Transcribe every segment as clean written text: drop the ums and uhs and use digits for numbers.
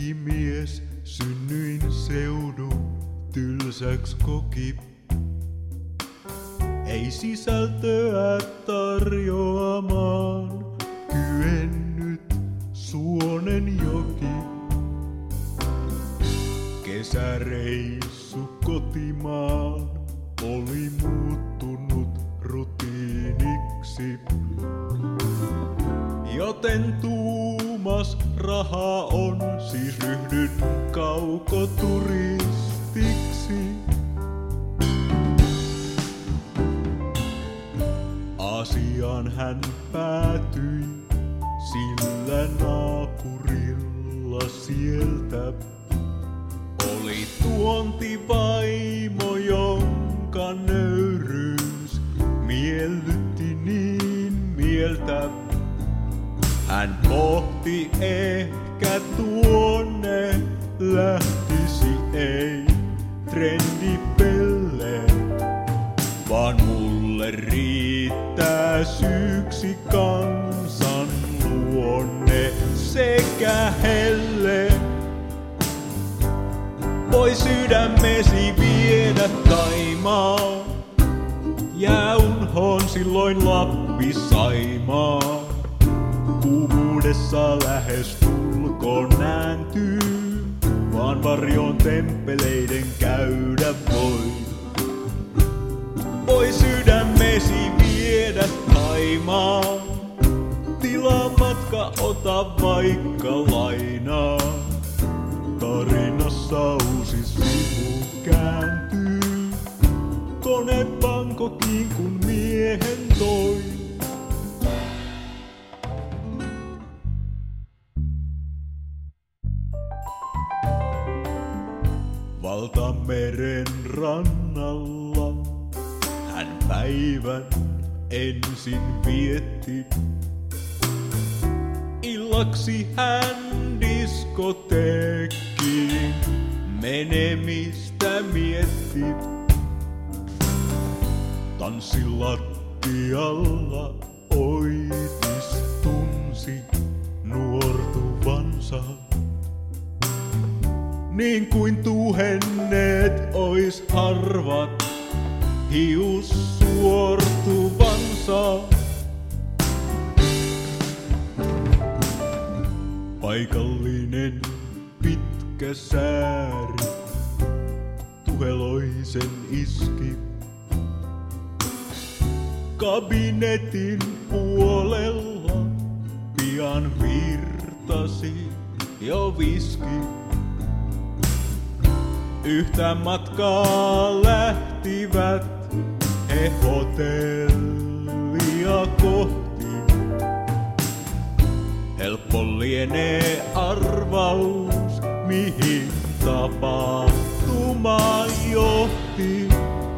mies, synnyin seudun tylsäks koki. Ei sisältöä tarjoamaan kyennyt Suonen joki. Kesäreissu kotimaan oli muuttunut rutiiniksi. Joten tuumas raha on, siis ryhdyn kaukoturistiksi. Asiaan hän päätyi, sillä naapurilla sieltä oli tuontivaimo, jonka nöyryys miellytti niin mieltä. Hän pohti, ehkä tuonne lähtisi, ei trendipelle, vaan mulle riittää syyksi kansan luonne sekä helle. Voi sydämesi viedä Taimaan, jää unhoon silloin Lappi Saimaa. Kuumuudessa lähes tulkoon nääntyy, vaan varjoon temppeleiden käydä voi. Voi sydämesi viedä Taimaan, tilaa matka, ota vaikka lainaa. Tarinassa uusi sivu kääntyy, kone Bangkokiin kun miehen toi. Valtameren rannalla hän päivän ensin vietti. Illaksi hän diskoteekkiin menemistä mietti. Tanssilattialla Oitis tunsi nuortuvansa. Niin kuin tuhenneet ois harvat hius suortuvansa. Paikallinen pitkä sääri Tuheloisen iski. Kabinetin puolella pian virtasi jo viski. Yhtä matkaa lähtivät he hotellia kohti. Helppo lienee arvaus, mihin tapahtuma johti.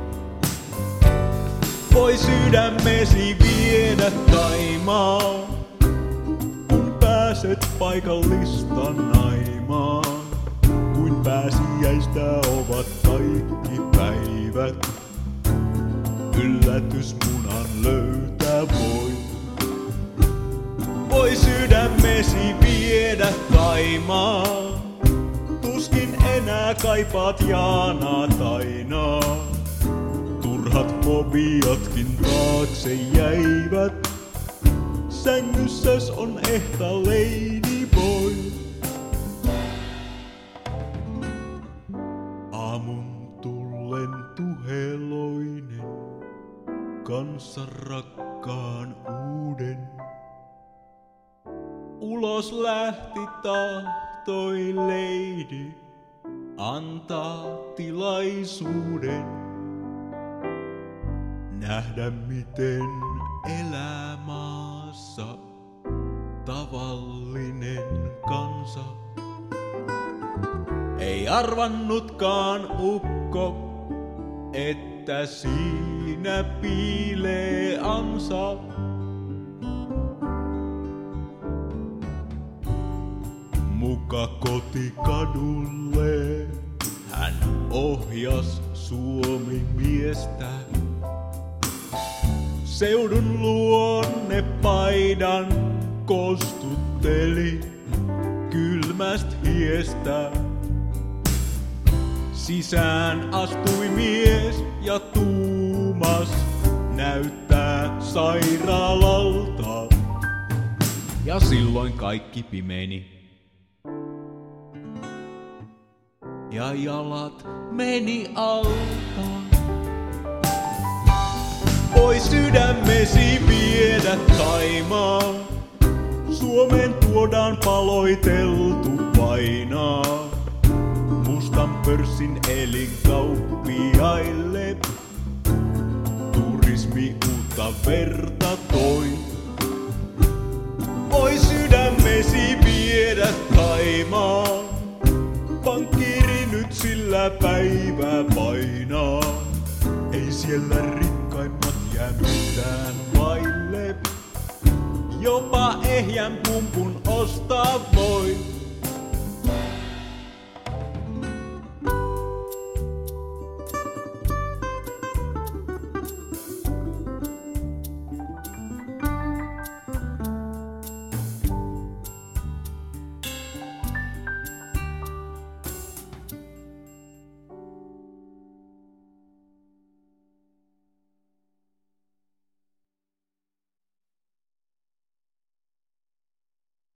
Voi sydämesi viedä Taimaan, kun pääset paikallista naimaan. Kuin pääsiäistä ovat kaikki päivät, yllätysmunan löytää voi. Voi sydämesi viedä Taimaan, tuskin enää kaipaat Jaanaa Tainaa. Turhat fobiatkin taakse jäivät, sängyssäs on ehtä ladyboy. Aamun tullen Tuheloinen kanssa rakkaan uuden. Ulos lähti, tahtoi lady antaa tilaisuuden. Nähdä miten elää maassa tavallinen kansa. Ei arvannutkaan ukko, että siinä piilee ansa. Muka kotikadulle hän ohjas Suomi-miestä. Seudun luonnepaidan kostutteli kylmäst hiestä. Sisään astui mies ja tuumas näyttää sairaalalta. Ja silloin kaikki pimeni. Ja jalat meni alta. Voi sydämesi viedä Thaimaa. Suomeen tuodaan paloiteltu vainaa. Mustan pörssin elinkauppiaille turismi uutta verta toi. Voi sydämesi viedä Thaimaa. Pankkiiri nyt sillä päivää painaa. Ei siellä rikkaimmat jää mitään vaille. Jopa ehjän pumpun ostaa voi.